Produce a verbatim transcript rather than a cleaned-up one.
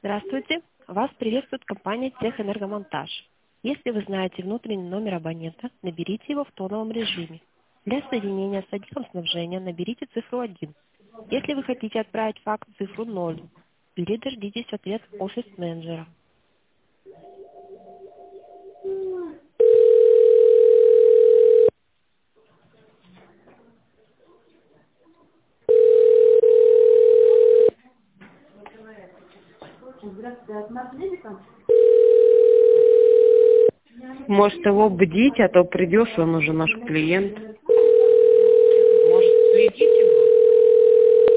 Здравствуйте. Вас приветствует компания Техэнергомонтаж. Если вы знаете внутренний номер абонента, наберите его в тоновом режиме. Для соединения с отделом снабжения наберите цифру один. Если вы хотите отправить факс, цифру ноль. Или дождитесь ответ офис-менеджера. Здравствуйте, от нас медика? Может, его бдить, а то придешь, он уже наш клиент.